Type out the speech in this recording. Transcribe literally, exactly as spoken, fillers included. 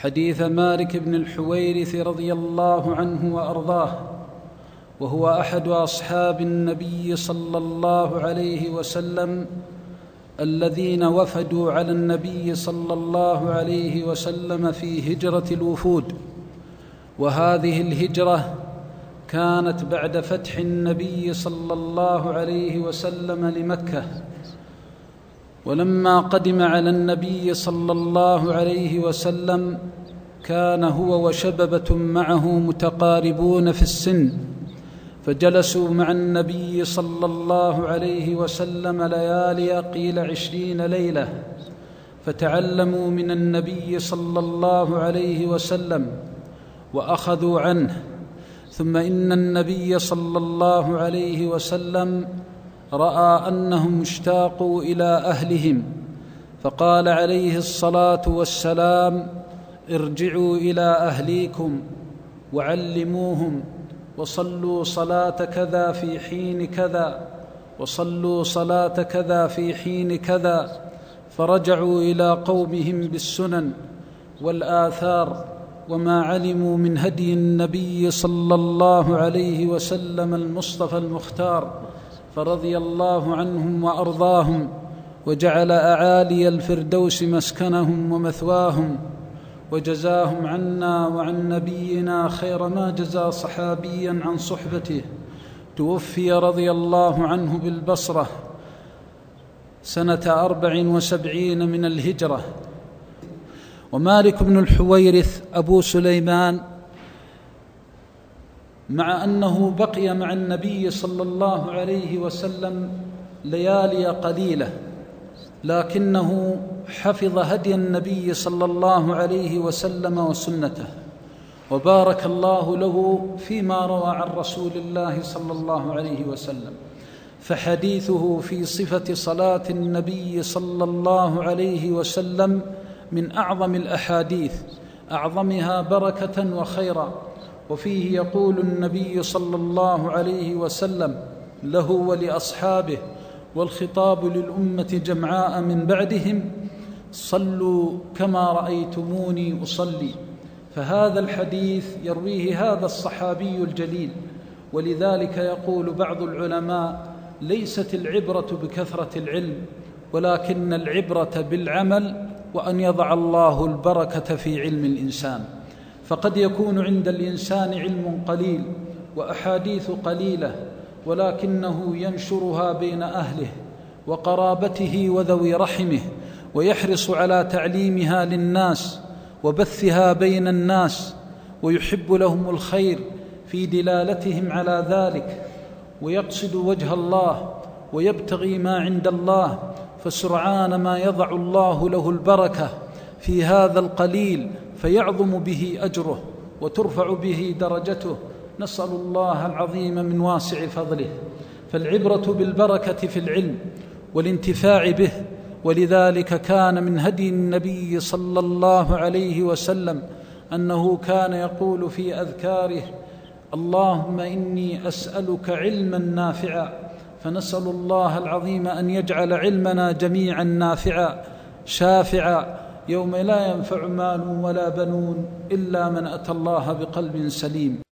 حديث مالك بن الحويرث رضي الله عنه وأرضاه، وهو أحد أصحاب النبي صلى الله عليه وسلم الذين وفدوا على النبي صلى الله عليه وسلم في هجرة الوفود. وهذه الهجرة كانت بعد فتح النبي صلى الله عليه وسلم لمكة. ولما قدم على النبي صلى الله عليه وسلم كان هو وشببة معه متقاربون في السن، فجلسوا مع النبي صلى الله عليه وسلم ليالي قيل عشرين ليلة، فتعلموا من النبي صلى الله عليه وسلم وأخذوا عنه. ثم إن النبي صلى الله عليه وسلم رأى أنهم اشتاقوا إلى أهلهم، فقال عليه الصلاة والسلام: ارجعوا إلى أهليكم وعلموهم، وصلوا صلاة كذا في حين كذا، وصلوا صلاة كذا في حين كذا. فرجعوا إلى قومهم بالسنن والآثار وما علموا من هدي النبي صلى الله عليه وسلم المصطفى المختار، فرضي الله عنهم وأرضاهم، وجعل أعالي الفردوس مسكنهم ومثواهم، وجزاهم عنا وعن نبينا خير ما جزى صحابيا عن صحبته. توفي رضي الله عنه بالبصرة سنة أربع وسبعين من الهجرة. ومالك بن الحويرث أبو سليمان مع أنه بقي مع النبي صلى الله عليه وسلم ليالي قليلة، لكنه حفظ هدي النبي صلى الله عليه وسلم وسنته، وبارك الله له فيما روى عن رسول الله صلى الله عليه وسلم. فحديثه في صفة صلاة النبي صلى الله عليه وسلم من أعظم الأحاديث، أعظمها بركة وخيرا. وفيه يقول النبي صلى الله عليه وسلم له ولأصحابه، والخطاب للأمة جمعاء من بعدهم: صلوا كما رأيتموني أصلي. فهذا الحديث يرويه هذا الصحابي الجليل، ولذلك يقول بعض العلماء: ليست العبرة بكثرة العلم، ولكن العبرة بالعمل، وأن يضع الله البركة في علم الإنسان. فقد يكون عند الإنسان علم قليل وأحاديث قليلة، ولكنه ينشرها بين أهله وقرابته وذوي رحمه، ويحرص على تعليمها للناس وبثها بين الناس، ويحب لهم الخير في دلالتهم على ذلك، ويقصد وجه الله ويبتغي ما عند الله. فسرعان ما يضع الله له البركة في هذا القليل، فيعظم به أجره وترفع به درجته. نسأل الله العظيم من واسع فضله. فالعبرة بالبركة في العلم والانتفاع به، ولذلك كان من هدي النبي صلى الله عليه وسلم أنه كان يقول في أذكاره: اللهم إني أسألك علما نافعا. فنسأل الله العظيم أن يجعل علمنا جميعا نافعا شافعا، يوم لا ينفع مال ولا بنون إلا من أتى الله بقلب سليم.